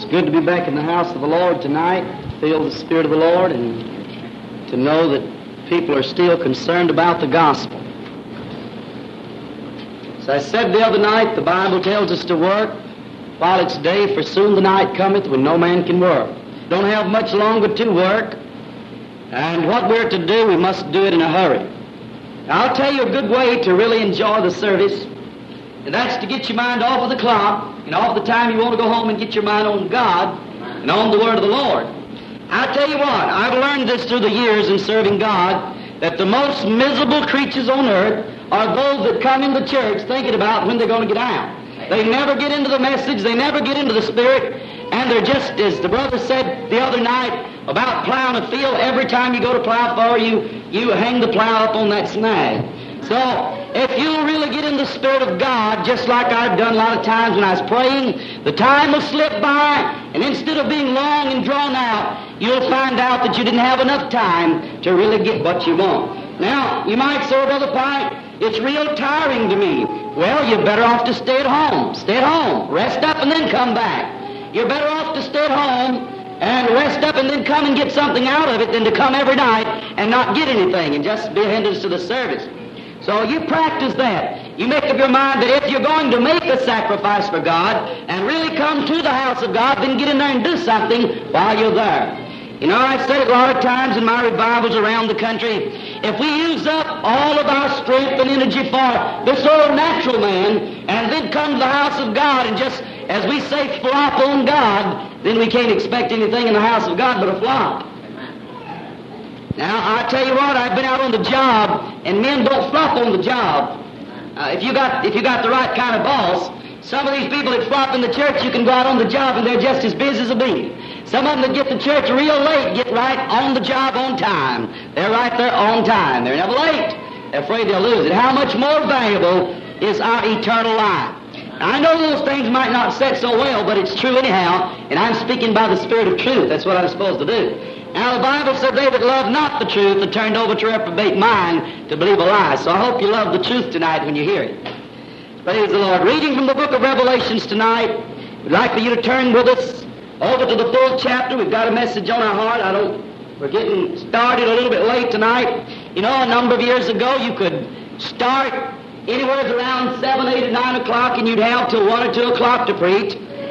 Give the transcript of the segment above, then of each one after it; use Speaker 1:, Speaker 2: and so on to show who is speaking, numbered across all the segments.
Speaker 1: good to be back in the house of the Lord tonight, to feel the Spirit of the Lord, and to know that people are still concerned about the gospel. As I said the other night, the Bible tells us to work while it's day, for soon the night cometh when no man can work. Don't have much longer to work, and what we're to do, we must do it in a hurry. Now, I'll tell you a good way to really enjoy the service, and that's to get your mind off of the clock and off the time you want to go home and get your mind on God and on the Word of the Lord. I'll tell you what, I've learned this through the years in serving God, that the most miserable creatures on earth are those that come into church thinking about when they're going to get out. They never get into the message, they never get into the Spirit, and they're just, as the brother said the other night about plowing a field, every time you go to plow for you hang the plow up on that snag. So, if you'll really get in the Spirit of God, just like I've done a lot of times when I was praying, the time will slip by, and instead of being long and drawn out, you'll find out that you didn't have enough time to really get what you want. Now, you might say, Brother Pike, it's real tiring to me. Well, you're better off to stay at home. Stay at home. Rest up and then come back. You're better off to stay at home and rest up and then come and get something out of it than to come every night and not get anything and just be a hindrance to the service. So you practice that. You make up your mind that if you're going to make a sacrifice for God and really come to the house of God, then get in there and do something while you're there. You know, I've said it a lot of times in my revivals around the country. If we use up all of our strength and energy for this old natural man and then come to the house of God and just, as we say, flop on God, then we can't expect anything in the house of God but a flop. Now, I tell you what, I've been out on the job, and men don't flop on the job. If you got the right kind of boss, some of these people that flop in the church, you can go out on the job and they're just as busy as a bee. Some of them that get to church real late get right on the job on time. They're right there on time. They're never late. They're afraid they'll lose it. How much more valuable is our eternal life? I know those things might not set so well, but it's true anyhow, and I'm speaking by the Spirit of truth. That's what I'm supposed to do. Now, the Bible said they that love not the truth are turned over to reprobate mind to believe a lie. So I hope you love the truth tonight when you hear it. Praise the Lord. Reading from the book of Revelations tonight, we'd like for you to turn with us over to the 4th chapter. We've got a message on our heart. We're getting started a little bit late tonight. You know, a number of years ago, you could start anywhere around 7, 8, or 9 o'clock, and you'd have till 1 or 2 o'clock to preach.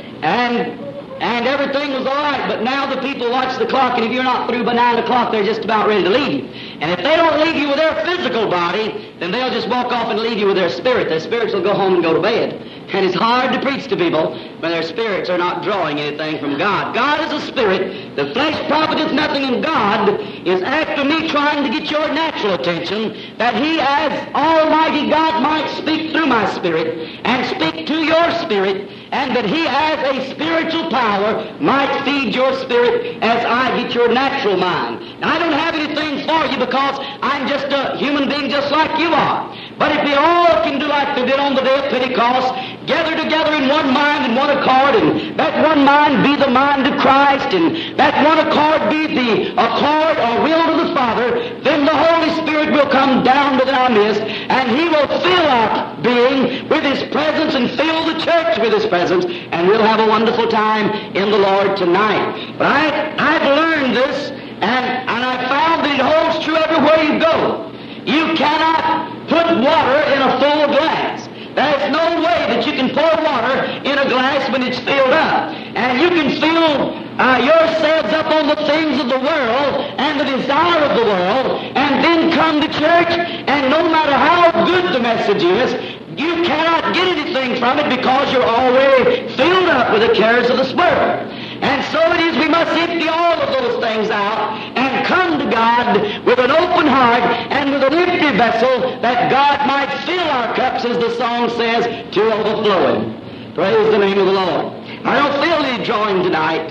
Speaker 1: And everything was all right, but now the people watch the clock, and if you're not through by 9 o'clock, they're just about ready to leave you. And if they don't leave you with their physical body, then they'll just walk off and leave you with their spirit. Their spirits will go home and go to bed. And it's hard to preach to people when their spirits are not drawing anything from God. God is a spirit. The flesh profiteth nothing, and God is after me trying to get your natural attention, that He, as Almighty God, might speak through my spirit and speak to your spirit, and that He, as a spiritual power, might feed your spirit as I get your natural mind. Now, I don't have anything for you because I'm just a human being just like you are. But if we all can do like they did on the day of Pentecost, gather together in one mind and one accord, and that one mind be the mind of Christ, and that one accord be the accord or will to the Father, then the Holy Spirit will come down within our midst, and He will fill our being with His presence and fill the church with His presence, and we'll have a wonderful time in the Lord tonight. But I've learned this, and I found that it holds true everywhere you go. You cannot put water in a full glass. There's no way that you can pour water in a glass when it's filled up. And you can fill yourselves up on the things of the world and the desire of the world, and then come to church, and no matter how good the message is, you cannot get anything from it because you're already filled up with the cares of this world. And so it is, we must empty all of those things out and come to God with an open heart and with an empty vessel, that God might fill our cups, as the song says, to overflowing. Praise the name of the Lord. I don't feel any drawing tonight.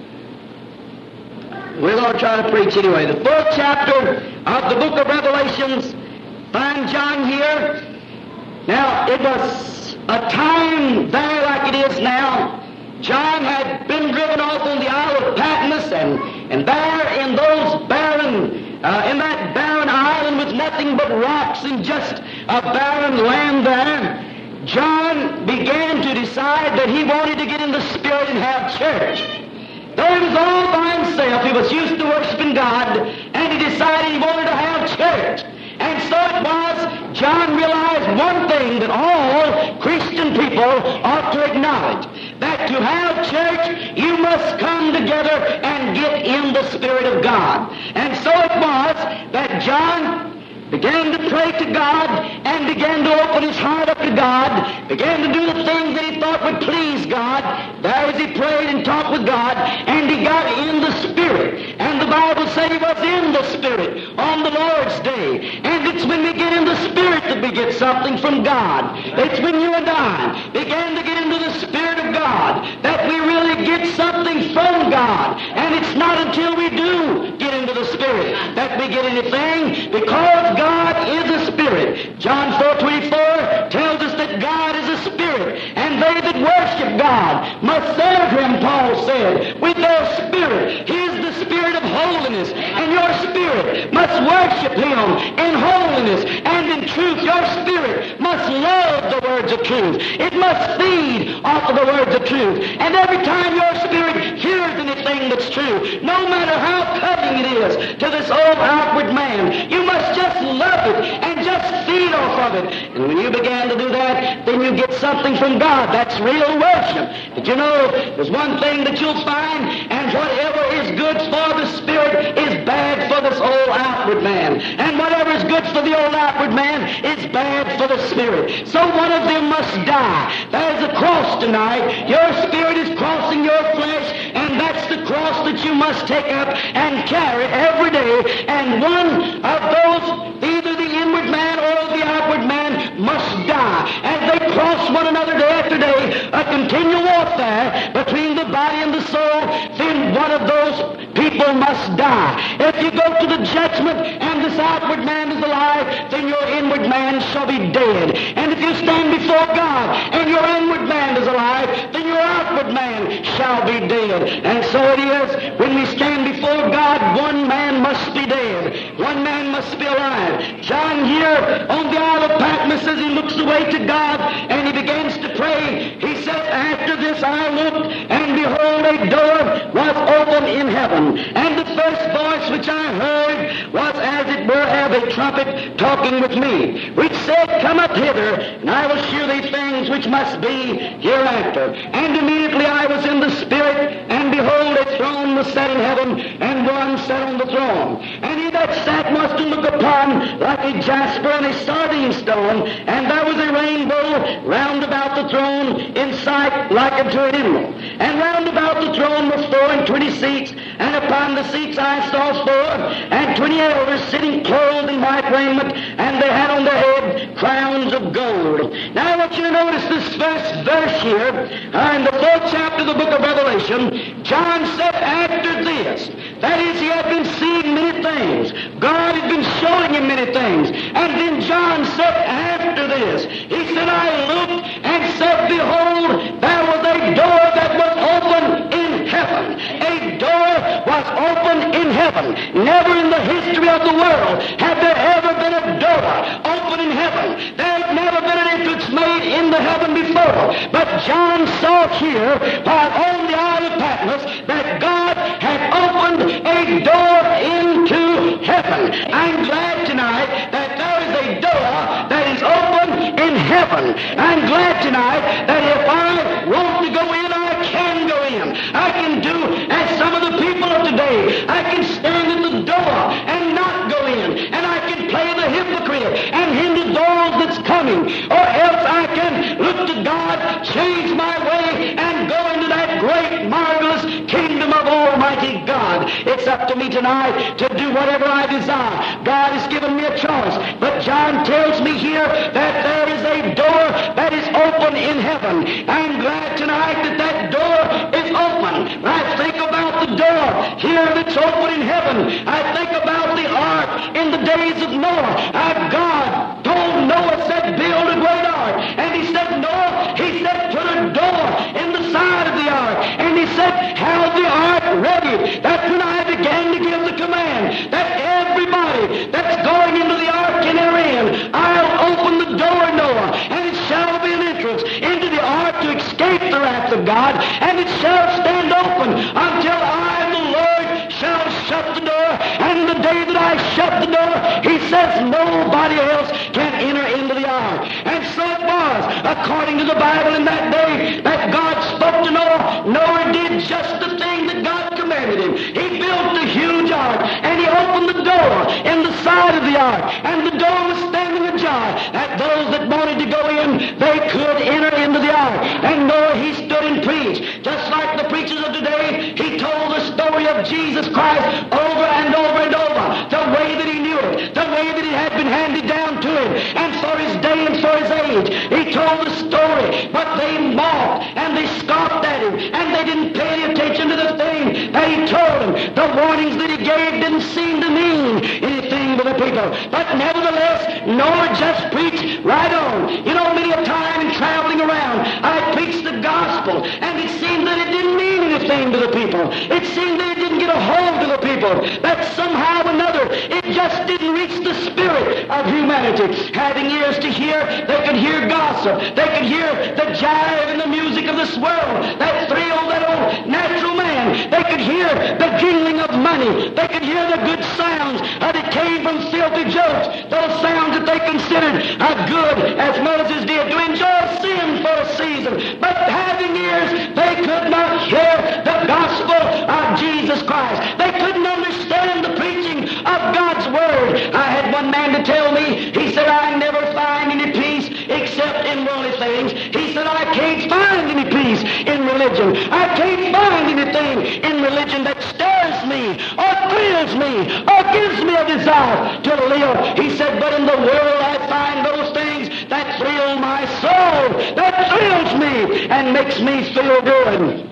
Speaker 1: We're going to try to preach anyway. The 4th chapter of the book of Revelations, find John here. Now, it was a time there like it is now. John had been driven off on the Isle of Patmos, and there in those in that barren island with nothing but rocks and just a barren land there, John began to decide that he wanted to get in the Spirit and have church. Though he was all by himself, he was used to worshiping God, and he decided he wanted to have church. And so it was, John realized one thing that all Christian people ought to acknowledge, that to have church, you must come together and get in the Spirit of God. And so it was that John began to pray to God and began to open his heart up to God, began to do the things that he thought would please God. There as he prayed and talked with God, and he got in the Spirit. And the Bible said he was in the Spirit on the Lord's day. And it's when we get in the Spirit that we get something from God. It's when you and I began to get into the Spirit of God that we really get something from God. And it's not until we do get into the Spirit that we get anything, because God is a Spirit. John 4:24 tells us that God is a Spirit, and they that worship God must serve Him, Paul said, with their spirit. He is the Spirit of holiness, and your spirit must worship Him in holiness and in truth. Your spirit must love the words of truth. It must feed off of the words of truth. And every time your spirit hears anything that's true, no matter how cutting it is to this old outward man, you must just love it and just feed off of it. And when you began to do that, then you get something from God. That's real worship. But you know, there's one thing that you'll find, and whatever is good for the Spirit is bad for this old outward man. And whatever is good for the old outward man is bad for the Spirit. So one of them must die. There's a cross tonight. Your spirit is crossing your flesh, and that's the cross that you must take up and carry every day. And one of those, either the inward man or the outward man, must die. As they cross one another day after day, a continual warfare between the body and the soul, then one of those people must die. If you go to the judgment and this outward man is alive, then your inward man shall be dead. And if you stand before God and your inward man is alive, then your outward man shall be dead. And so it is, when we stand before God, one man must be dead. One man must be alive. John here on the Isle of Patmos, as he looks away to God and he begins to pray, he says, after this I looked, and behold, a door was open in heaven. And the first voice which I heard was as it were of a trumpet talking with me, which said, Come up hither, and I will shew thee things which must be hereafter. And immediately I was in the Spirit, and behold, a throne was set in heaven, and one sat on the throne. And he that sat was to look upon like a jasper and a sardine stone, and there was a rainbow round about the throne in sight like unto an emerald. And round about the throne were 24 seats, and upon the seats I saw 24 elders sitting clothed in white raiment, and they had on their head crowns of gold. Now I want you to notice this first verse here, in the 4th chapter of the book of Revelation. John said after this, that is, he had been seeing many things. God had been showing him many things. And then John said after this, he said, I looked and said, Behold, there was a door that was open in heaven. A door was open in heaven. Never in the history of the world had there ever been a door open in heaven. There had never been an entrance made in the heaven before. But John saw here, while on the Isle of Patmos, that God had opened a door into heaven. I'm glad tonight that there is a door that is open in heaven. I'm glad tonight that if I want to go in, I can go in. I can do as some of the people of today. I can stand at the door and not go in. And I can play the hypocrite and hinder those that's coming. Or else I can look to God, change my way, and go into that great, marvelous kingdom of Almighty God. It's up to me tonight to do whatever I desire. God has given me a choice. But John tells me here that there is a door that is open in heaven. I'm glad tonight that that door is open. I think about the door here that's open in heaven. I think about the ark in the days of Noah. God told Noah, said, build a great ark. And he said, Noah, he said, put a door in the side of the ark. And he said, have the ark ready. That's when I began to give the command that everybody that's going into the ark can enter in. I'll open the door, Noah, and it shall be an entrance into the ark to escape escape the wrath of God, and it shall stand open until I, the Lord, shall shut the door. And the day that I shut the door, he says nobody else can enter into the ark. And so it was, according to the Bible in that day, that God spoke to Noah. Noah did just the thing that God commanded him. He built a huge ark, and he opened the door in the side of the ark, and the door was standing ajar, that those that wanted to go in, they could enter into the ark. And Noah, he stood and preached. Just like the preachers of today, he told the story of Jesus Christ over and over and over, the way that he knew it, the way that it had been handed down to him, and for his day and for his age. He told the story, but they mocked and they scoffed at him, and they didn't pay any attention to the thing that he told them. The warnings that he gave didn't seem to mean anything to the people. But nevertheless, Noah just preached right on. You know, many a time in traveling around, I preached the gospel, and it seemed that it didn't mean anything to the people. It seemed that it didn't get a hold of the people, that somehow or another it just didn't reach the spirit of humanity. Having ears to hear, they could hear gossip. They could hear the jive and the music of this world that thrill that old natural man. They could hear the jingling of money. They could hear the good sounds that came from filthy jokes, those sounds that they considered good, as Moses did, to enjoy sin for a season. But having ears, they could not hear the gospel of Jesus Christ. They couldn't understand the preaching of God's Word. I had one man to tell me, he said, I never find any peace except in worldly things. He said, I can't find any peace in religion. I can't find anything in religion that stirs me or thrills me or gives me a desire to live. He said, but in the world I find those things that thrill my soul, that thrills me and makes me feel good.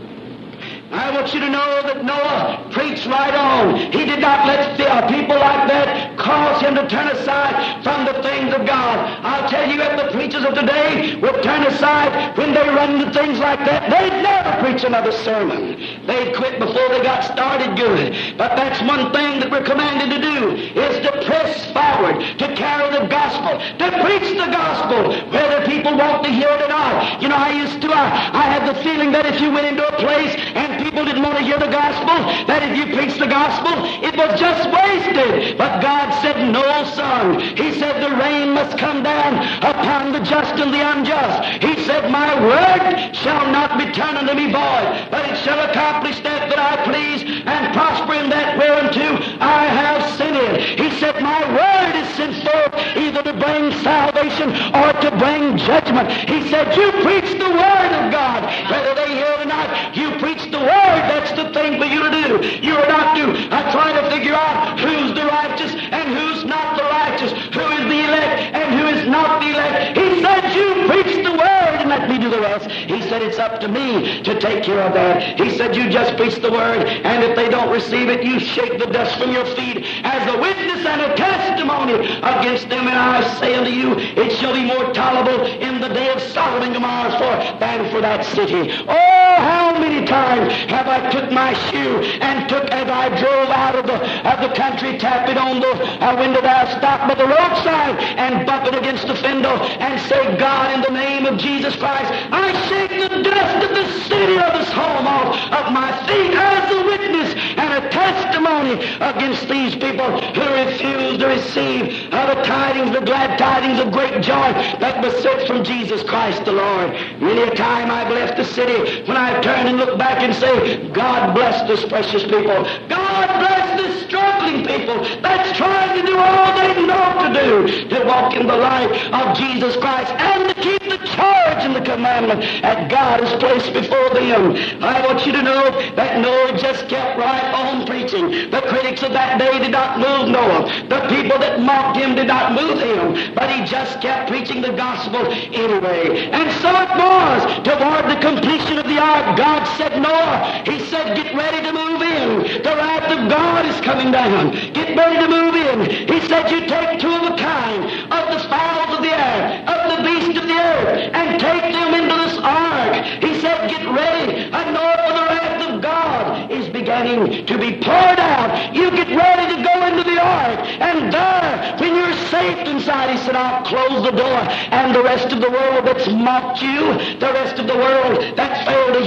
Speaker 1: I want you to know that Noah preached right on. He did not let people like that cause him to turn aside from the things of God. I'll tell you, if the preachers of today would turn aside when they run into things like that, they'd never preach another sermon. They'd quit before they got started good. But that's one thing that we're commanded to do, is to press forward, to carry the gospel, to preach the gospel, whether people want to hear it or not. You know, I had the feeling that if you went into a place and people didn't want to hear the gospel, that if you preached the gospel, it was just wasted. But God said, no, son. He said, the rain must come down upon the just and the unjust. He said, my word shall not return unto me void, but it shall accomplish that I please and prosper in that whereunto I have sent it. He said, my word is sent forth either to bring salvation or to bring judgment. He said, you preach the word of God. Whether they hear it or not, you preach the word. That's the thing for you to do. You are not to try to figure out who's the righteous and who's not the righteous, who is the elect and who is not the elect. He said, you preach the word and let me do the rest. He said, it's up to me to take care of that. He said, you just preach the word, and if they don't receive it, you shake the dust from your feet as a witness and a testimony against them. And I say unto you, it shall be more tolerable in the day of Sodom and Gomorrah than for that city. Oh, how many times have I took my shoe and took, as I drove out of the country, tapped it on the window there, stopped by the roadside and bump it against the window and say, God, in the name of Jesus Christ, I shake the dust of the city of this home off of my feet as a witness and a testimony against these people who refuse to receive the tidings, the glad tidings of great joy that was sent from Jesus Christ the Lord. Many a time I've left the city when I've turned and looked back and say, God bless this precious people. God bless this struggling people that's trying to do all they know to do, to walk in the light of Jesus Christ and to keep the charge and the commandment that God has placed before them. I want you to know that Noah just kept right on preaching. The critics of that day did not move Noah. The people that mocked him did not move him, but he just kept preaching the gospel anyway. And so it was. Toward the completion of the ark, God said, Noah, he said, get ready to move in. The wrath of God is coming down. Get ready to move in. He said, you take two of a kind, of the fowls of the air, of the beasts of the earth, and take them into this ark. He said, get ready. I know for the wrath of God is beginning to be poured out. You get ready to go into the ark. And there, when you're safe inside, he said, I'll close the door. And the rest of the world that's mocked you, the rest of the world that's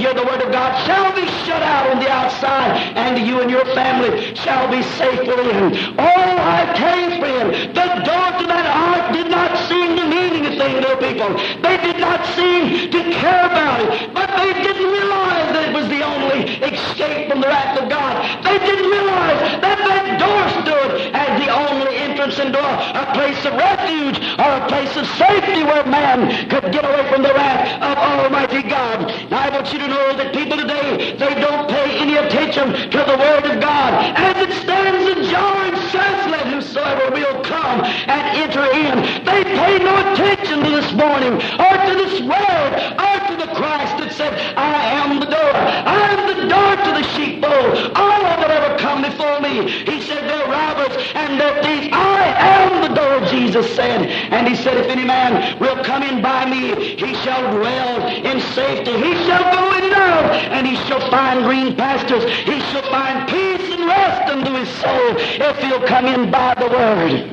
Speaker 1: hear the word of God shall be shut out on the outside, and you and your family shall be safe within. Oh, I tell you, friend, the door to that ark did not seem to mean anything to the people. They did not seem to care about it, but they didn't realize that it was the only escape from the wrath of God. They didn't realize that that door stood as the only entrance into a place of refuge or a place of safety where man could get away from the wrath of Almighty God. Now I want you to know that people today, they don't pay any attention to the Word of God as it stands ajar and says, let whosoever will come and enter in. They pay no attention to this morning or to this Word or to the Christ that said, I am the door. I am the door to the sheepfold. All of it ever come before me. He said, they're robbers and they're thieves. I am the door, Jesus said. And he said, if any man will come in by me, he shall dwell in safety. He shall go in and out, and he shall find green pastures. He shall find peace and rest unto his soul if he'll come in by the word.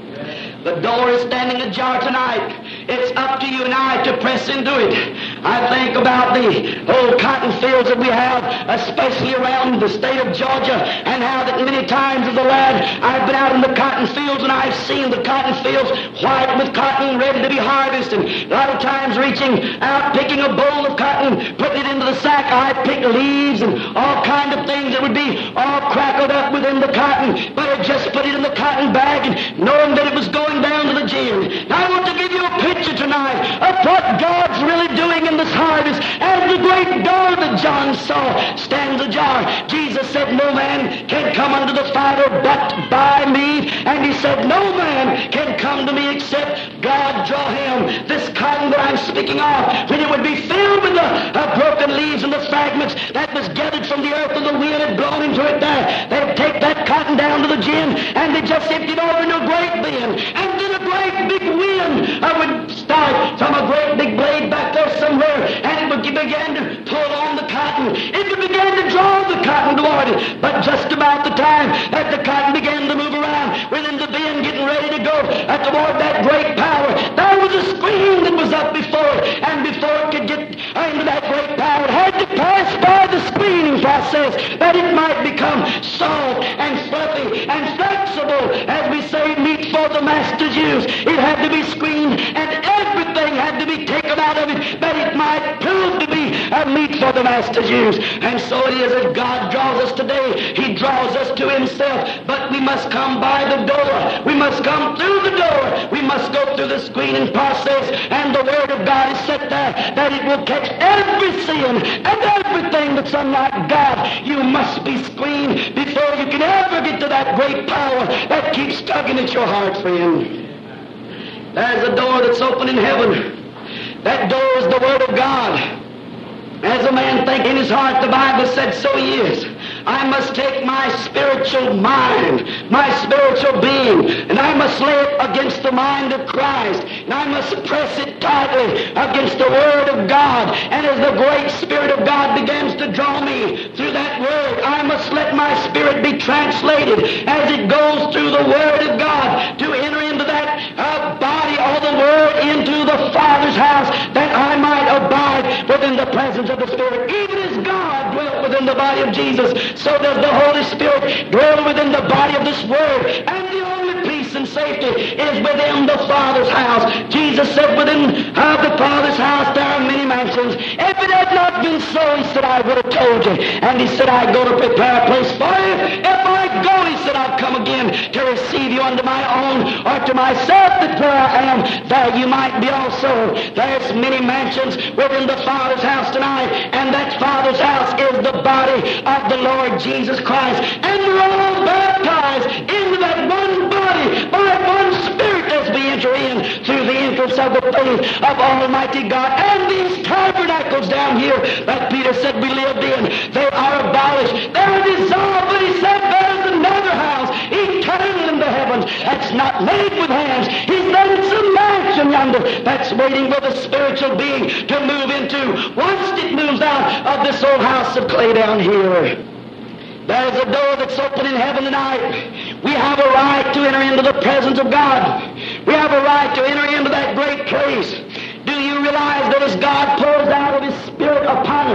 Speaker 1: The door is standing ajar tonight. It's up to you and I to press into it. I think about the old cotton fields that we have, especially around the state of Georgia, and how that many times as a lad I've been out in the cotton fields and I've seen the cotton fields white with cotton ready to be harvested. A lot of times reaching out, picking a bowl of cotton, putting it into the sack. I picked leaves and all kind of things that would be all crackled up within the cotton, but I just put it in the cotton bag and knowing that it was going down to the gin. Now I want to give you a picture tonight of what God's really doing in this harvest as the great door that John saw stands ajar. Jesus said, no man can come unto the Father but by me. And he said, no man can come to me except God draw him. This cotton that I'm speaking of, when it would be filled with the broken leaves and the fragments that was gathered from the earth and the wind had blown into it there, they'd take that cotton down to the gin and they just emptied over into a great bin. And then a great big wind would start from a great big blade back there somewhere, and it would begin to pull on the cotton. It would begin to draw the cotton toward it. But just about the time that the cotton began to move around within the bin, getting ready to go toward that great power, there was a screen that was up before it, and before it could get into that great power, it had to pass by the screening process that it might become soft and fluffy and flexible, as we say, meat for the master's use. It had to be screened, and everything had to be taken out of it that it might prove to be a meat for the master's use. And so it is that God draws us today. He draws us to himself, but we must come by the door. We must come through the door. We must go through the screening process, and the Word of God is set there that it will catch every sin and everything that's unlike God. You must be screened before you can ever get to that great power that keeps tugging at your heart, friend. There's a door that's open in heaven. That door is the Word of God. As a man think in his heart, the Bible said, so he is. I must take my spiritual mind, my spiritual being, and I must lay it against the mind of Christ, and I must press it tightly against the Word of God. And as the great Spirit of God begins to draw me through that Word, I must let my spirit be translated as it goes through the Word of God to enter into that body or the Word into the Father's house, that I might abide within the presence of the Spirit. Even as God dwelt within the body of Jesus, so does the Holy Spirit dwell within the body of this Word. And the only peace and safety is within the Father's house. Jesus said, within the Father's house there are many mansions. If it had not been so, he said, I would have told you. And he said, I go to prepare a place for you. If I go, he said, I'll come again to receive you unto my own, or to myself, that where I am, there you might be also. There's many mansions within the Father's house tonight, and that Father's house is the body of the Lord Jesus Christ. And we're all baptized into that one body by one Spirit as we enter in through the entrance of the faith of Almighty God. And these tabernacles down here that Peter said we lived in, they are abolished. They're dissolved. But he said there's another house eternal in the heavens that's not made with hands. He's done some mansion yonder that's waiting for the spiritual being to move into once it moves out of this old house of clay down here. There's a door that's open in heaven tonight. We have a right to enter into the presence of God. We have a right to enter into that great place. Do you realize that as God pours out of His Spirit upon us,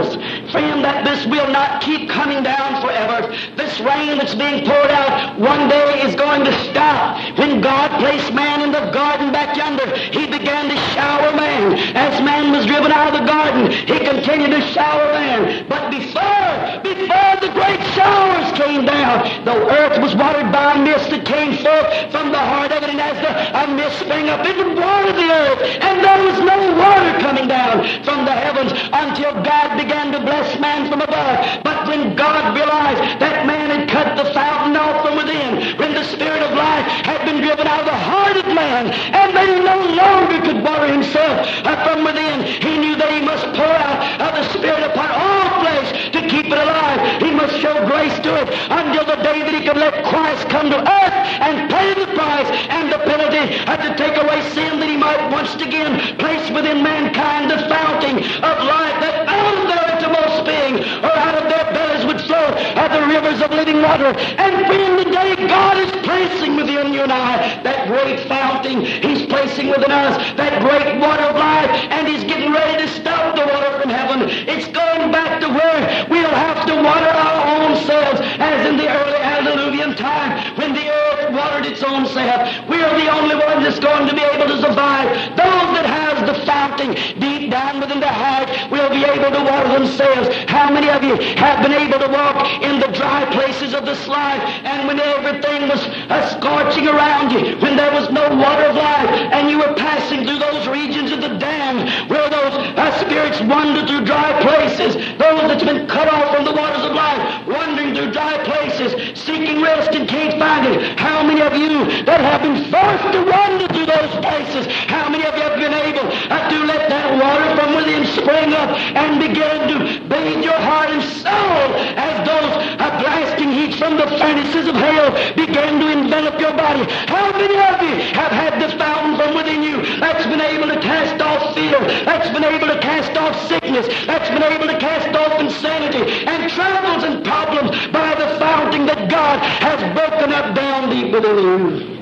Speaker 1: Friend, that this will not keep coming down forever. This rain that's being poured out one day is going to stop. When God placed man in the garden back yonder, He began to shower man. As man was driven out of the garden, He continued to shower man. But before the great showers came down, the earth was watered by a mist that came forth from the heart of it, and as a mist sprang up, it would water the earth, and there was no water coming down from the heavens until God began to bless man from above. But when God realized that man had cut the fountain off from within, when the Spirit of life had been driven out of the heart of man, and that he no longer could water himself from within, He knew that He must pour out of the Spirit upon all flesh to keep it alive. He must show grace to it until the day that He could let Christ come to earth and pay the price and the penalty to take away sin, that He might once again place within mankind the fountain of life, that out of their innermost being, or out of their bellies would flow the rivers of living water. And when the day God is placing within you and I that great fountain, He's placing within us that great water of life, and He's getting ready to stop the water from heaven. It's going back to where we'll have to water our own selves, as in the early antediluvian time when the earth watered its own self. We're the only ones that's going to be able to survive. Those that has the fountain deep down within their heart will be able to water themselves. How many of you have been able to walk in the dry places of this life, and when everything was scorching around you, when there was no water of life, and you were passing through those regions of the damned, where those spirits wander through dry places, those that's been cut off from the waters of life, wandering through dry places, seeking rest and can't find it. How many of you that have been forced to wander through those places, how many of you have been able to let that water from within spring up and begin to bathe your heart and soul, as those blasting heat from the furnaces of hell began to envelop your body? How many of you have had the fountain from within you that's been able to cast off fear, that's been able to cast off sickness, that's been able to cast off insanity and troubles and problems by the fountain that God has broken up down deep within you?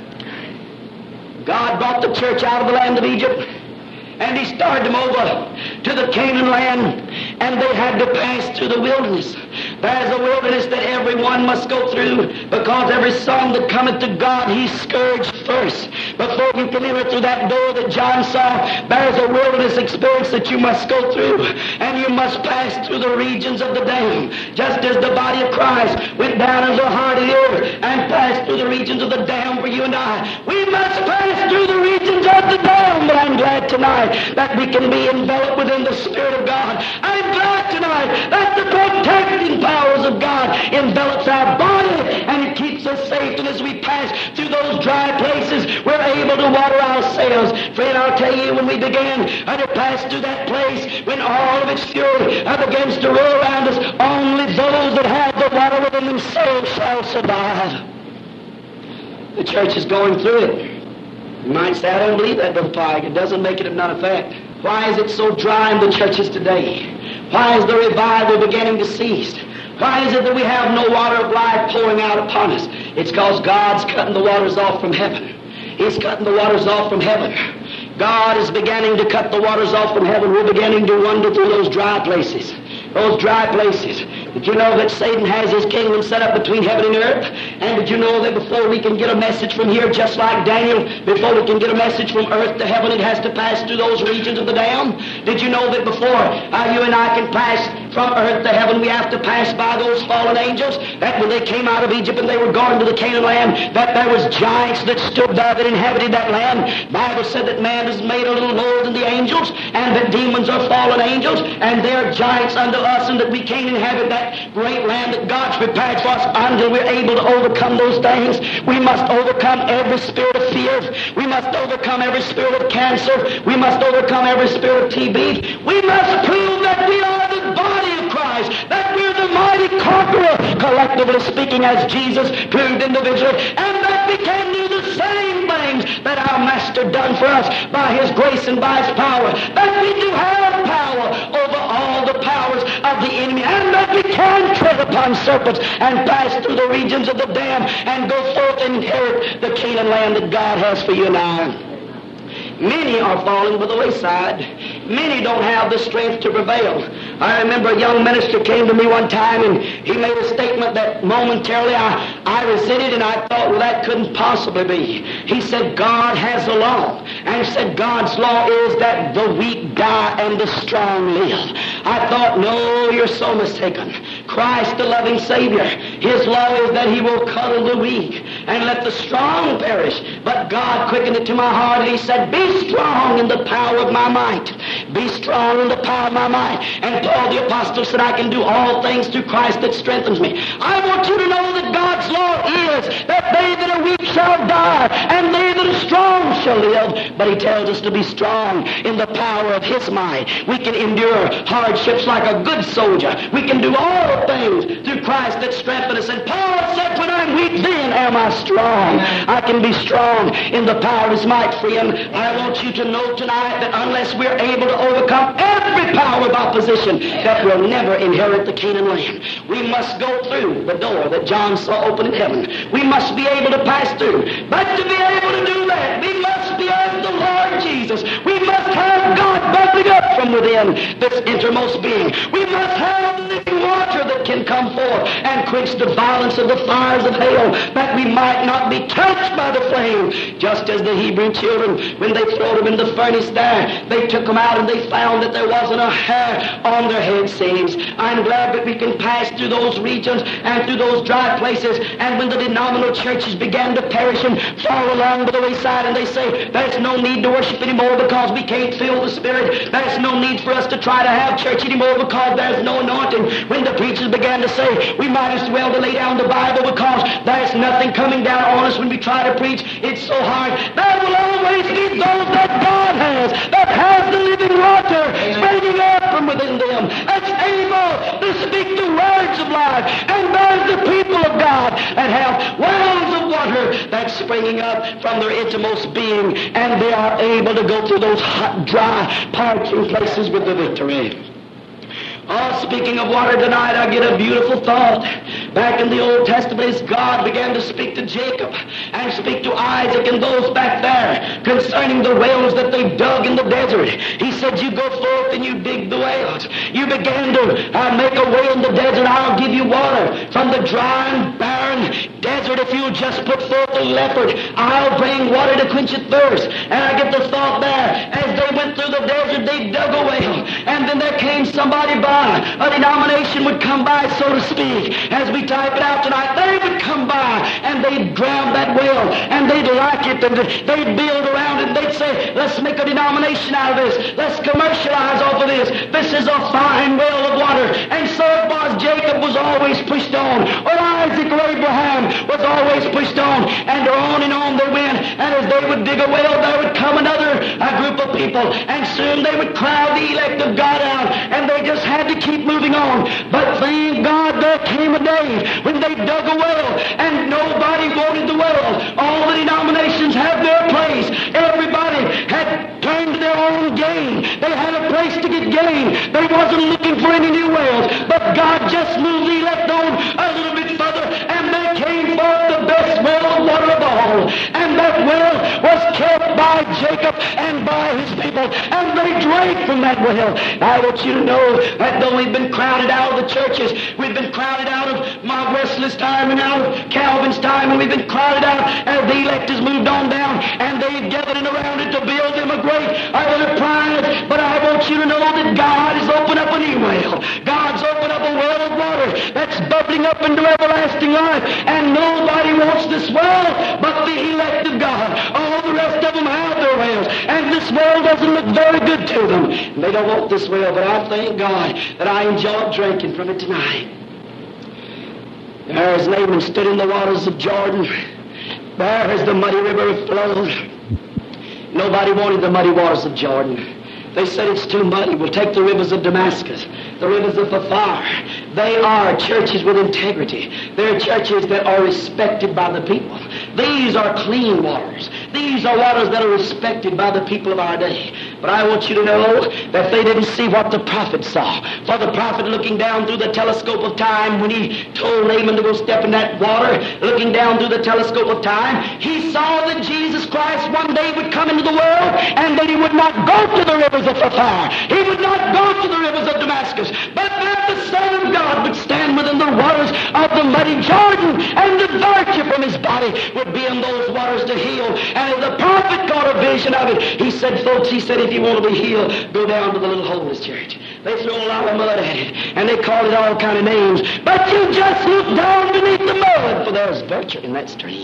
Speaker 1: God brought the church out of the land of Egypt, and He started them over to the Canaan land, and they had to pass through the wilderness. There's a wilderness that everyone must go through, because every son that cometh to God, He's scourged first. Before you can enter through that door that John saw, there's a wilderness experience that you must go through, and you must pass through the regions of the damned, just as the body of Christ went down into the heart of the earth and passed through the regions of the damned for you and I. We must pass through the regions of the damned, but I'm glad tonight that we can be enveloped within the Spirit of God. I'm glad tonight that the protecting powers of God envelops our body, and it keeps us safe. And as we pass through those dry places, we're able to water ourselves. Friend, I'll tell you, when we began to pass through that place, when all of its fury begins to roll around us, only those that have the water within themselves shall survive. The church is going through it. You might say, I don't believe that, Brother Pike. It doesn't make it of none effect. Why is it so dry in the churches today? Why is the revival beginning to cease? Why is it that we have no water of life pouring out upon us? It's because God's cutting the waters off from heaven. He's cutting the waters off from heaven. God is beginning to cut the waters off from heaven. We're beginning to wander through those dry places. Those dry places. Did you know that Satan has his kingdom set up between heaven and earth? And did you know that before we can get a message from here, just like Daniel, before we can get a message from earth to heaven, it has to pass through those regions of the damned? Did you know that before you and I can pass from earth to heaven, we have to pass by those fallen angels? That when they came out of Egypt and they were going to the Canaan land, that there was giants that stood there that inhabited that land. The Bible said that man is made a little lower than the angels, and that demons are fallen angels, and they're giants unto us, and that we can't inhabit that great land that God's prepared for us until we're able to overcome those things. We must overcome every spirit of fear. We must overcome every spirit of cancer. We must overcome every spirit of TB. We must prove that we are the body of Christ, that we're the mighty conqueror, collectively speaking, as Jesus proved individually, and that we can do the same things that our Master done for us by His grace and by His power, that we do have power over all the powers of the enemy, and that we can tread upon serpents and pass through the regions of the damned and go forth and inherit the Canaan land that God has for you and I. Many are falling by the wayside. Many don't have the strength to prevail. I remember a young minister came to me one time and he made a statement that momentarily I resented, and I thought, well, that couldn't possibly be. He said, God has a law. And he said, God's law is that the weak die and the strong live. I thought, no, you're so mistaken. Christ, the loving Savior, His law is that He will cuddle the weak and let the strong perish. But God quickened it to my heart, and He said, be strong in the power of my might. Be strong in the power of my might. And Paul the Apostle said, I can do all things through Christ that strengthens me. I want you to know that God's law is that they that are weak shall die, and they that are strong shall live. But He tells us to be strong in the power of His might. We can endure hardships like a good soldier. We can do all things through Christ that strengthens us. And Paul said, when I'm weak, then am I strong. I can be strong in the power of His might, friend. I want you to know tonight that unless we're able to overcome every power of opposition, that we'll never inherit the Canaan land. We must go through the door that John saw open in heaven. We must be able to pass through. But to be able to do that, we must be of the Lord Jesus. We must have God bubbling up from within this innermost being. We must have living water that can come forth and quench the violence of the fires of hell, that we might not be touched by the flame. Just as the Hebrew children, when they threw them in the furnace there, they took them out and they found that there wasn't a hair on their head seams. I'm glad that we can pass through those regions and through those dry places, and when the denominational churches began to perish and fall along by the wayside, and they say, there's no need to worship anymore because we can't feel the Spirit. There's no need for us to try to have church anymore because there's no anointing. When the preachers began to say, we might as well to lay down the Bible because there's nothing coming down on us when we try to preach. It's so hard. There will always be those that God has the living water springing up from within them, that's able to speak the words of life. And there's the people of God that have wells of water that's springing up from their innermost being, and they are able to go through those hot, dry, parching places with the victory. Oh, speaking of water tonight, I get a beautiful thought. Back in the Old Testament, as God began to speak to Jacob and speak to Isaac and those back there concerning the wells that they dug in the desert. He said, you go forth and you dig the wells. You began to make a well in the desert. I'll give you water from the dry and barren desert. If you'll just put forth a leopard, I'll bring water to quench your thirst. And I get the thought there, as they went through the desert, they dug a well. And then there came somebody by. A denomination would come by, so to speak. As we type it out tonight, they would come by and they'd grab that well and they'd like it and they'd build around it and they'd say, let's make a denomination out of this. Let's commercialize off of this. This is a fine well of water. And so it was. Jacob was always pushed on, or Isaac or Abraham was always pushed on and on they went. And as they would dig a well, there would come another group of people, and soon they would crowd the elect of God out, and they just had to keep moving on. But thank God there came a day when they dug a well and nobody wanted the well. All the denominations had their place. Everybody had turned to their own gain. They had a place to get gain. They wasn't looking for any new wells. But God just moved the elect on a little bit further, and they came forth the best well of water of all. And that well was kept by Jacob and by his people, and they drank from that well. I want you to know that though we've been crowded out of the churches, we've been crowded out of Mark Wesley's time and out of Calvin's time, and we've been crowded out as the elect has moved on down, and they've gathered in around it to build them a great enterprise. But I want you to know that God has opened up a new well. God's opened up a well of water that's bubbling up into everlasting life, and nobody wants this well but the elect of God. All the rest of them have their wells, and this well doesn't look very good to them. They don't want this well, but I thank God that I enjoyed drinking from it tonight. There as Naaman stood in the waters of Jordan, there as the muddy river flowed. Nobody wanted the muddy waters of Jordan. They said it's too muddy. We'll take the rivers of Damascus, the rivers of Pharpar. They are churches with integrity. They're churches that are respected by the people. These are clean waters. These are waters that are respected by the people of our day. But I want you to know that they didn't see what the prophet saw. For the prophet, looking down through the telescope of time, when he told Naaman to go step in that water, looking down through the telescope of time, he saw that Jesus Christ one day would come into the world, and that he would not go to the rivers of fire. He would not go to the rivers of Damascus, but that the Son of God would stand within the waters of the muddy Jordan, and the virtue from his body would be in those waters to heal. And as the prophet got a vision of it, he said, folks, he said, if you want to be healed, go down to the little homeless church. They throw a lot of mud at it, and they call it all kind of names. But you just look down beneath the mud, for there's virtue in that stream.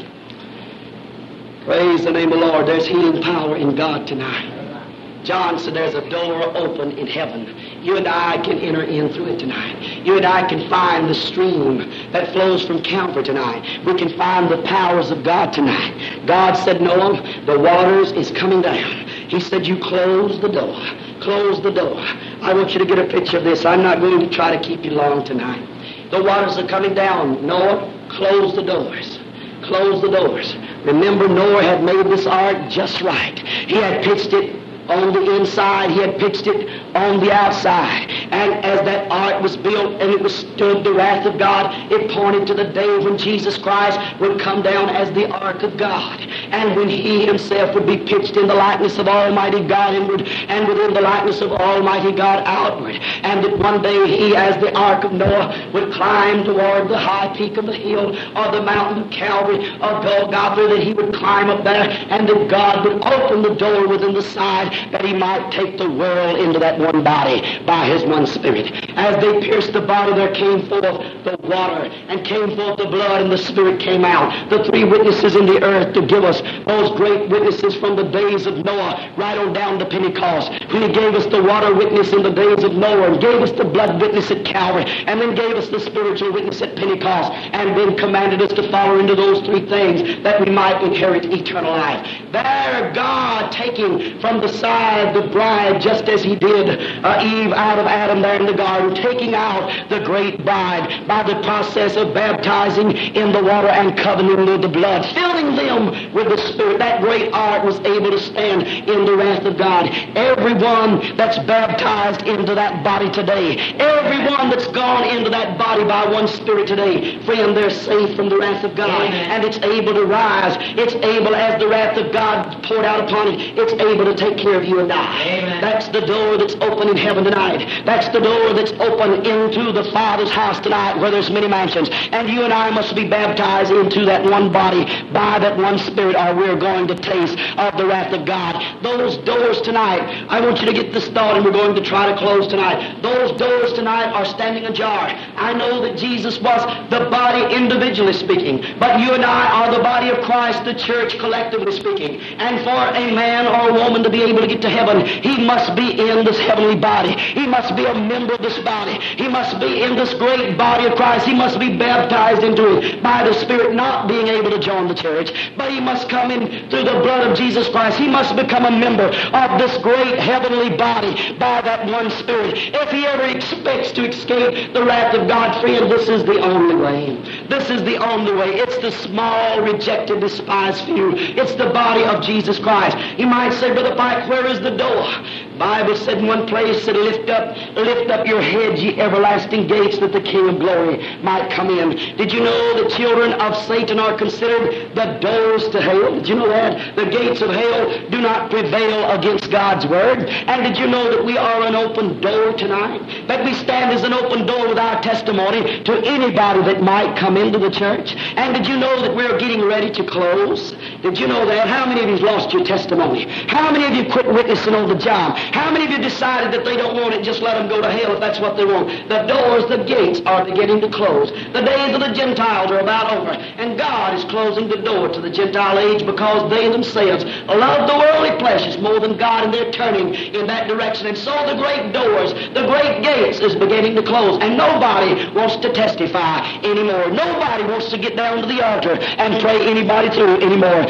Speaker 1: Praise the name of the Lord. There's healing power in God tonight. John said there's a door open in heaven. You and I can enter in through it tonight. You and I can find the stream that flows from Calvary tonight. We can find the powers of God tonight. God said, Noah, the waters is coming down. He said, you close the door. Close the door. I want you to get a picture of this. I'm not going to try to keep you long tonight. The waters are coming down. Noah, close the doors. Close the doors. Remember, Noah had made this ark just right. He had pitched it on the inside, he had pitched it on the outside. And as that ark was built and it withstood the wrath of God, it pointed to the day when Jesus Christ would come down as the ark of God. And when he himself would be pitched in the likeness of Almighty God inward, and within the likeness of Almighty God outward. And that one day he, as the ark of Noah, would climb toward the high peak of the hill or the mountain of Calvary or Golgotha, that he would climb up there, and that God would open the door within the side, that he might take the world into that one body by his one Spirit. As they pierced the body, there came forth the water, and came forth the blood, and the Spirit came out. The three witnesses in the earth to give us those great witnesses from the days of Noah right on down to Pentecost, when he gave us the water witness in the days of Noah, and gave us the blood witness at Calvary, and then gave us the spiritual witness at Pentecost, and then commanded us to follow into those three things that we might inherit eternal life. There, God taking from the side the bride, just as he did Eve out of Adam there in the garden, taking out the great bride by the process of baptizing in the water and covenanting with the blood, filling them with the Spirit. That great ark was able to stand in the wrath of God. Everyone that's baptized into that body today, everyone that's gone into that body by one Spirit today, friend, they're saved from the wrath of God. Amen. And it's able to rise. It's able, as the wrath of God poured out upon it, it's able to take care of you and I. Amen. That's the door that's open in heaven tonight. That's the door that's open into the Father's house tonight, where there's many mansions. And you and I must be baptized into that one body by that one Spirit, or we're going to taste of the wrath of God. Those doors tonight, I want you to get this thought, and we're going to try to close tonight. Those doors tonight are standing ajar. I know that Jesus was the body individually speaking, but you and I are the body of Christ, the church collectively speaking. And for a man or a woman to be able to get to heaven, he must be in this heavenly body. He must be a member of this body. He must be in this great body of Christ. He must be baptized into it by the Spirit, not being able to join the church, but he must come in through the blood of Jesus Christ. He must become a member of this great heavenly body by that one Spirit. If he ever expects to escape the wrath of God, friend, this is the only way. This is the only way. It's the small, rejected, despised few. It's the body of Jesus Christ. You might say, Brother Pike, where is the door? The Bible said in one place, that lift up your heads, ye everlasting gates, that the King of glory might come in. Did you know the children of Satan are considered the doors to hell? Did you know that? The gates of hell do not prevail against God's word. And did you know that we are an open door tonight? That we stand as an open door with our testimony to anybody that might come into the church? And did you know that we're getting ready to close? Did you know that? How many of you lost your testimony? How many of you quit witnessing on the job? How many of you decided that they don't want it, just let them go to hell if that's what they want? The doors, the gates are beginning to close. The days of the Gentiles are about over, and God is closing the door to the Gentile age, because they themselves love the worldly pleasures more than God, and they're turning in that direction. And so the great doors, the great gates is beginning to close, and nobody wants to testify anymore. Nobody wants to get down to the altar and pray anybody through anymore.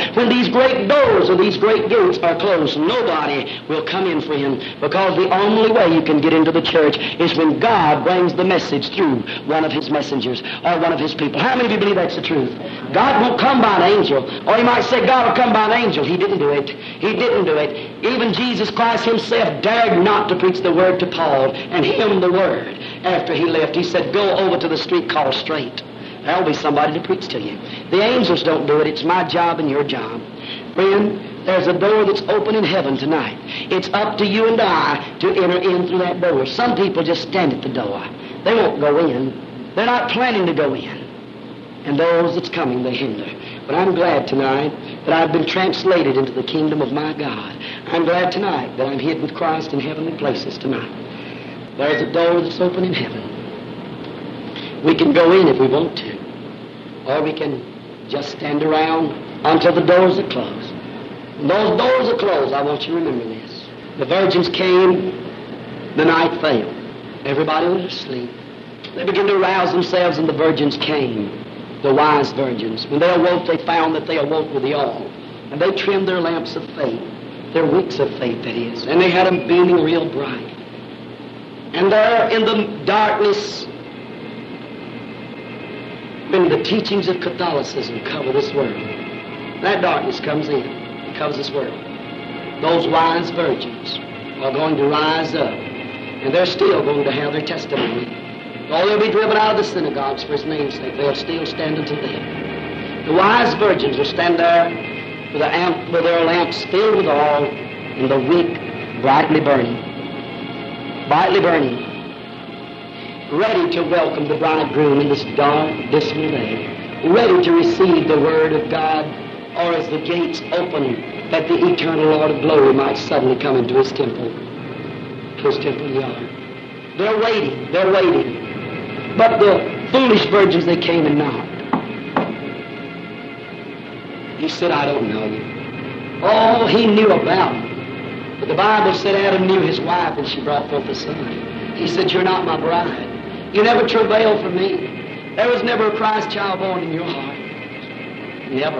Speaker 1: when these great doors or these great gates are closed, nobody will come in for him, because the only way you can get into the church is when God brings the message through one of his messengers or one of his people. How many of you believe that's the truth? God won't come by an angel. Or you might say God will come by an angel. He didn't do it. He didn't do it. Even Jesus Christ himself dared not to preach the word to Paul and him the word. After he left, he said, go over to the street called Straight. There'll be somebody to preach to you. The angels don't do it. It's my job and your job. Friend, there's a door that's open in heaven tonight. It's up to you and I to enter in through that door. Some people just stand at the door. They won't go in. They're not planning to go in. And those that's coming, they hinder. But I'm glad tonight that I've been translated into the kingdom of my God. I'm glad tonight that I'm hid with Christ in heavenly places tonight. There's a door that's open in heaven. We can go in if we want to. Or we can just stand around until the doors are closed. When those doors are closed, I want you to remember this. The virgins came, the night fell. Everybody was asleep. They began to rouse themselves, and the virgins came. The wise virgins. When they awoke, they found that they awoke with the all. And they trimmed their lamps of faith, their wicks of faith, that is. And they had them beaming real bright. And there in the darkness, when the teachings of Catholicism cover this world, that darkness comes in and covers this world. Those wise virgins are going to rise up, and they're still going to have their testimony. Though they'll be driven out of the synagogues for his name's sake, they'll still stand until then. The wise virgins will stand there with their lamps filled with oil and the wick brightly burning. Brightly burning. Ready to welcome the bridegroom in this dark, dismal day. Ready to receive the word of God, or as the gates open, that the eternal Lord of glory might suddenly come into his temple. His temple yard. They're waiting. They're waiting. But the foolish virgins, they came and knocked. He said, I don't know you. Oh, he knew about him. But the Bible said Adam knew his wife, and she brought forth a son. He said, you're not my bride. You never travailed for me. There was never a Christ child born in your heart. Never.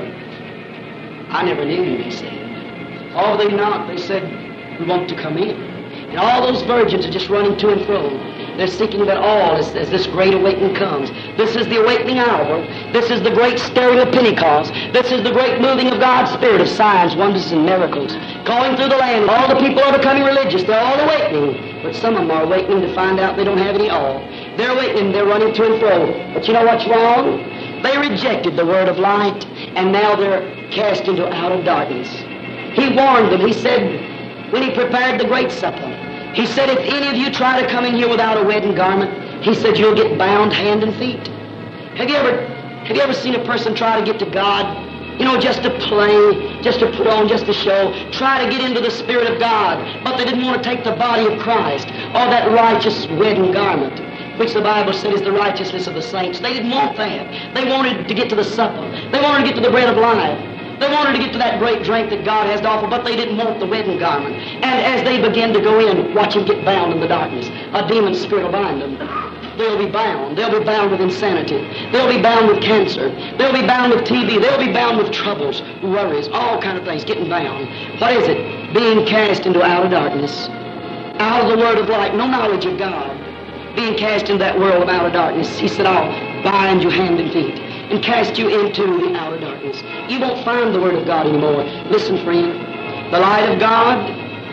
Speaker 1: I never knew you, he said. Oh, they knocked. They said, we want to come in. And all those virgins are just running to and fro. They're seeking that all as this great awakening comes. This is the awakening hour. This is the great stirring of Pentecost. This is the great moving of God's Spirit of signs, wonders, and miracles. Going through the land. All the people are becoming religious. They're all awakening. But some of them are awakening to find out they don't have any all. They're awakening. They're running to and fro. But you know what's wrong? They rejected the word of light, and now they're cast into outer darkness. He warned them. He said, when he prepared the great supper, he said, if any of you try to come in here without a wedding garment, he said, you'll get bound hand and feet. Have you ever seen a person try to get to God, just to play, just to put on, just to show, try to get into the Spirit of God, but they didn't want to take the body of Christ or that righteous wedding garment, which the Bible said is the righteousness of the saints. They didn't want that. They wanted to get to the supper. They wanted to get to the bread of life. They wanted to get to that great drink that God has to offer, but they didn't want the wedding garment. And as they began to go in, watch them get bound in the darkness. A demon spirit will bind them. They'll be bound. They'll be bound with insanity. They'll be bound with cancer. They'll be bound with TB. They'll be bound with troubles, worries, all kind of things, getting bound. What is it? Being cast into outer darkness. Out of the word of light, no knowledge of God. Being cast into that world of outer darkness. He said, I'll bind you hand and feet and cast you into the outer darkness. You won't find the word of God anymore. Listen, friend, the light of God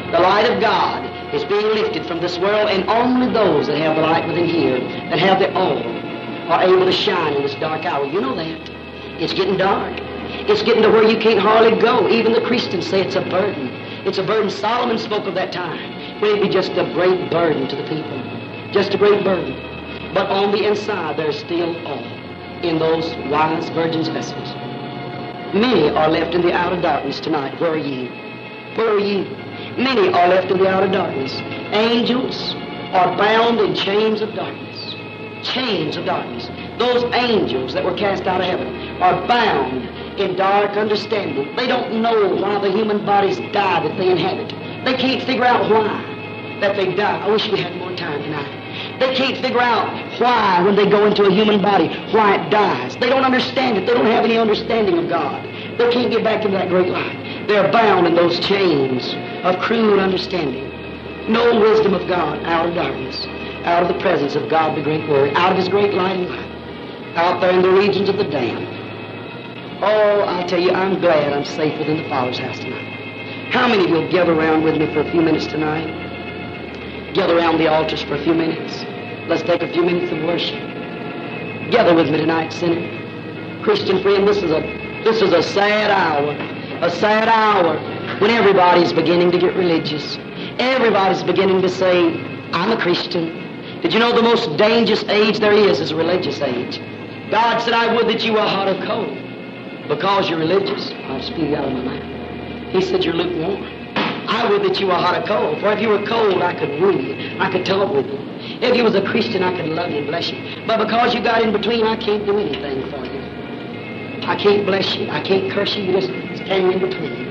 Speaker 1: is being lifted from this world, and only those that have the light within here, that have the all, are able to shine in this dark hour. You know that. It's getting dark. It's getting to where you can't hardly go. Even the Christians say it's a burden. It's a burden. Solomon spoke of that time when it'd be just a great burden to the people. Just a great burden. But on the inside, there's still all in those wise virgins' vessels. Many are left in the outer darkness tonight. Where are you? Where are you? Many are left in the outer darkness. Angels are bound in chains of darkness. Chains of darkness. Those angels that were cast out of heaven are bound in dark understanding. They don't know why the human bodies die that they inhabit. They can't figure out why that they die. I wish we had more time tonight. They can't figure out why, when they go into a human body, why it dies. They don't understand it. They don't have any understanding of God. They can't get back into that great light. They're bound in those chains of crude understanding. No wisdom of God, out of darkness, out of the presence of God, the great Word, out of His great light and light, out there in the regions of the damned. Oh, I tell you, I'm glad I'm safe within the Father's house tonight. How many of you will gather around with me for a few minutes tonight? Gather around the altars for a few minutes. Let's take a few minutes of worship. Gather with me tonight, sinner. Christian friend, this is a sad hour when everybody's beginning to get religious. Everybody's beginning to say, I'm a Christian. Did you know the most dangerous age there is a religious age? God said, I would that you were hot or cold. Because you're religious, I'll spew you out of my mouth. He said, you're lukewarm. I would that you were hot or cold. For if you were cold, I could rule you. I could talk with you. If you was a Christian, I could love you and bless you. But because you got in between, I can't do anything for you. I can't bless you. I can't curse you. You just stand in between.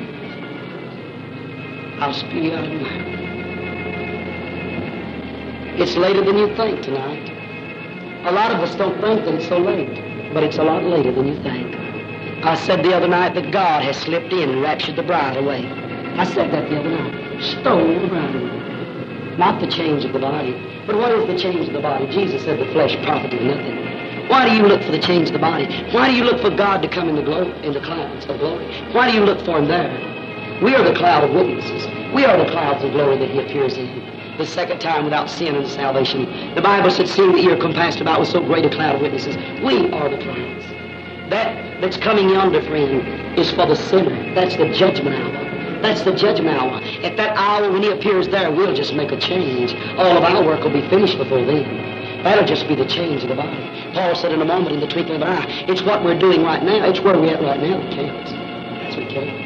Speaker 1: I'll spew you out of my mouth. It's later than you think tonight. A lot of us don't think that it's so late, but it's a lot later than you think. I said the other night that God has slipped in and raptured the bride away. I said that the other night. Stole the bride away. Not the change of the body. But what is the change of the body? Jesus said the flesh profited nothing. Why do you look for the change of the body? Why do you look for God to come in the clouds of glory? Why do you look for Him there? We are the cloud of witnesses. We are the clouds of glory that He appears in. The second time without sin and salvation. The Bible said, seeing that you are compassed about with so great a cloud of witnesses. We are the clouds. That's coming yonder, friend, is for the sinner. That's the judgment hour. That's the judgment hour. At that hour when He appears there, we'll just make a change. All of our work will be finished before then. That'll just be the change of the body. Paul said in a moment, in the twinkling of an eye, it's what we're doing right now. It's where we're at right now that counts. That's what counts.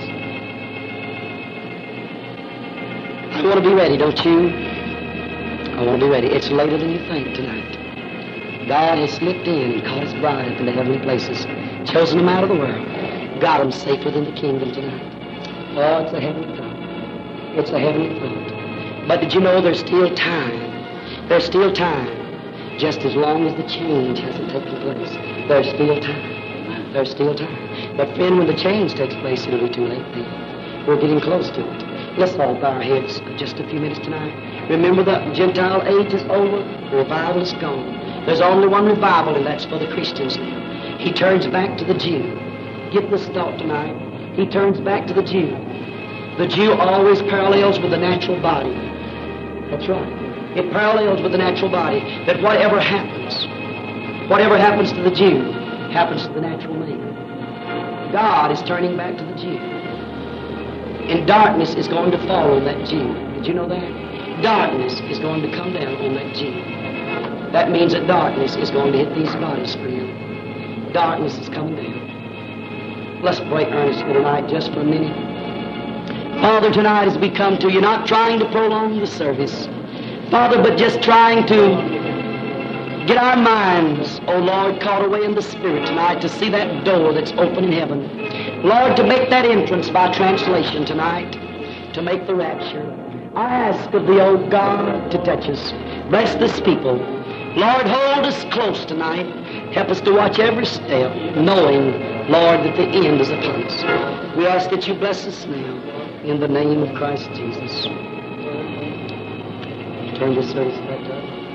Speaker 1: I want to be ready, don't you? I want to be ready. It's later than you think tonight. God has slipped in and caught His bride up in the heavenly places, chosen them out of the world, got them safe within the kingdom tonight. Oh, it's a heavenly thought. It's a heavenly thought. But did you know there's still time? There's still time. Just as long as the change hasn't taken place, there's still time. There's still time. But friend, when the change takes place, it'll be too late then. We're getting close to it. Let's all bow our heads just a few minutes tonight. Remember, the Gentile age is over. The revival is gone. There's only one revival, and that's for the Christians now. He turns back to the Jew. Get this thought tonight. He turns back to the Jew. The Jew always parallels with the natural body. That's right. It parallels with the natural body. That whatever happens to the Jew, happens to the natural man. God is turning back to the Jew. And darkness is going to fall on that Jew. Did you know that? Darkness is going to come down on that Jew. That means that darkness is going to hit these bodies, friend. Darkness is coming down. Let's pray earnestly tonight just for a minute. Father, tonight as we come to you, not trying to prolong the service, Father, but just trying to get our minds, oh Lord, caught away in the Spirit tonight to see that door that's open in heaven. Lord, to make that entrance by translation tonight, to make the rapture. I ask of thee, oh God, to touch us. Bless this people. Lord, hold us close tonight. Help us to watch every step, knowing, Lord, that the end is upon us. We ask that you bless us now, in the name of Christ Jesus. Turn this service back up.